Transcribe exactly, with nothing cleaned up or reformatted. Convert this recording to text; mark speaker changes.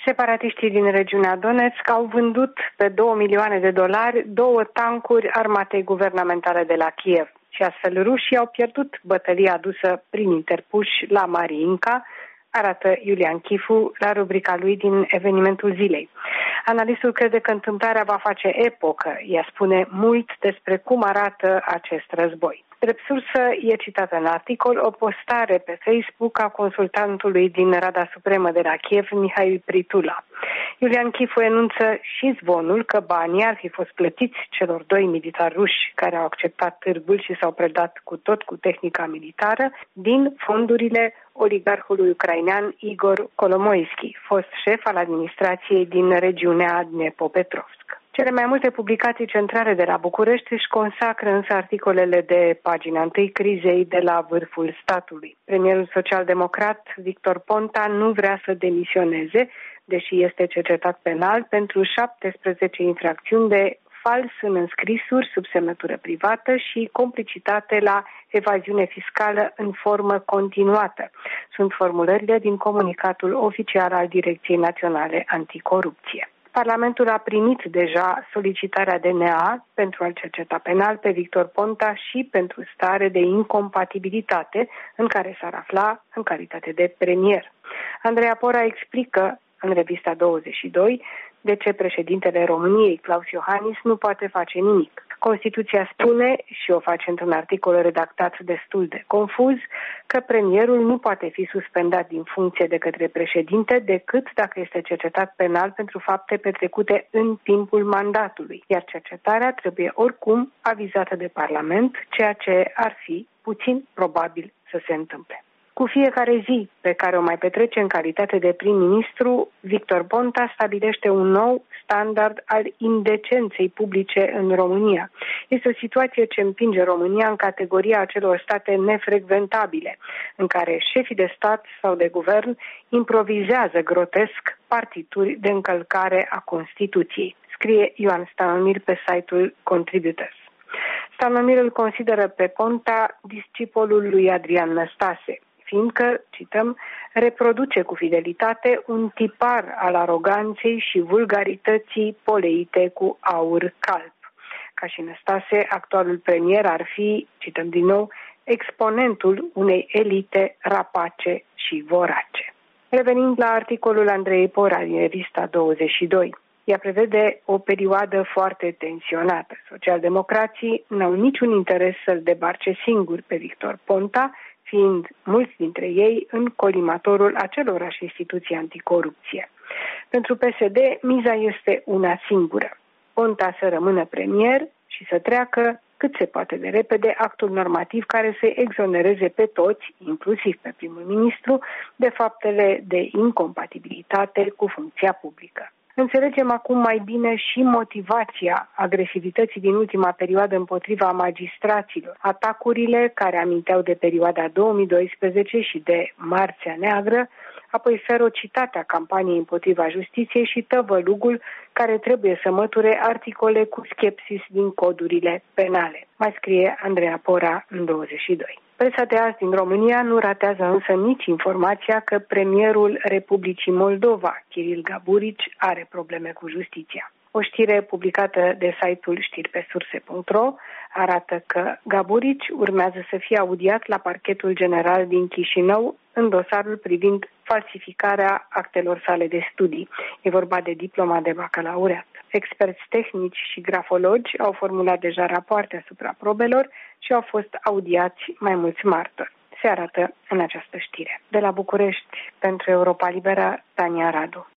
Speaker 1: Separatiștii din regiunea Donetsk au vândut pe două milioane de dolari două tancuri armatei guvernamentale de la Kiev și astfel rușii au pierdut bătălia adusă prin interpuși la Mariinka, arată Iulian Chifu la rubrica lui din evenimentul zilei. Analistul crede că întâmplarea va face epocă, ea spune mult despre cum arată acest război. Drept sursă e citată în articol o postare pe Facebook a consultantului din Rada Supremă de la Kiev, Mihail Pritula. Iulian Chifu enunță și zvonul că banii ar fi fost plătiți celor doi militari ruși care au acceptat târgul și s-au predat cu tot cu tehnica militară din fondurile oligarhului ucrainean Igor Kolomoisky, fost șef al administrației din regiunea Dnepropetrovsk. Cele mai multe publicații centrale de la București își consacră însă articolele de pagina întâi crizei de la vârful statului. Premierul social-democrat Victor Ponta nu vrea să demisioneze, deși este cercetat penal pentru șaptesprezece infracțiuni de fals în înscrisuri sub semnătură privată și complicitate la evaziune fiscală în formă continuată. Sunt formulările din comunicatul oficial al Direcției Naționale Anticorupție. Parlamentul a primit deja solicitarea D N A pentru a-l cerceta penal pe Victor Ponta și pentru stare de incompatibilitate în care s-ar afla în calitate de premier. Andreea Pora explică în revista douăzeci și doi de ce președintele României, Klaus Iohannis, nu poate face nimic. Constituția spune, și o face într-un articol redactat destul de confuz, că premierul nu poate fi suspendat din funcție de către președinte decât dacă este cercetat penal pentru fapte petrecute în timpul mandatului, iar cercetarea trebuie oricum avizată de Parlament, ceea ce ar fi puțin probabil să se întâmple. Cu fiecare zi pe care o mai petrece în calitate de prim-ministru, Victor Ponta stabilește un nou standard al indecenței publice în România. Este o situație ce împinge România în categoria acelor state nefrecventabile, în care șefii de stat sau de guvern improvizează grotesc partituri de încălcare a Constituției, scrie Ioan Stanomir pe site-ul Contributors. Stanomir îl consideră pe Ponta discipolul lui Adrian Năstase, fiindcă, cităm, reproduce cu fidelitate un tipar al aroganței și vulgarității poleite cu aur calb. Ca și Năstase, actualul premier ar fi, cităm din nou, exponentul unei elite rapace și vorace. Revenind la articolul Andrei Pora din revista douăzeci și doi, ea prevede o perioadă foarte tensionată. Socialdemocrații n-au niciun interes să-l debarce singur pe Victor Ponta, fiind mulți dintre ei în colimatorul acelorași instituții anticorupție. Pentru P S D, miza este una singură: Ponta să rămână premier și să treacă cât se poate de repede actul normativ care să exonereze pe toți, inclusiv pe primul ministru, de faptele de incompatibilitate cu funcția publică. Înțelegem acum mai bine și motivația agresivității din ultima perioadă împotriva magistraților, atacurile care aminteau de perioada două mii doisprezece și de Marțea Neagră, apoi ferocitatea campaniei împotriva justiției și tăvălugul care trebuie să măture articole cu skepsis din codurile penale, mai scrie Andreea Pora în douăzeci și doi. Presa de azi din România nu ratează însă nici informația că premierul Republicii Moldova, Kiril Gaburici, are probleme cu justiția. O știre publicată de site-ul știri pe surse punct ro arată că Gaburici urmează să fie audiat la parchetul general din Chișinău în dosarul privind falsificarea actelor sale de studii. E vorba de diploma de bacalaureat. Experți tehnici și grafologi au formulat deja rapoarte asupra probelor și au fost audiați mai mulți martori. Se arată în această știre. De la București, pentru Europa Liberă, Tania Radu.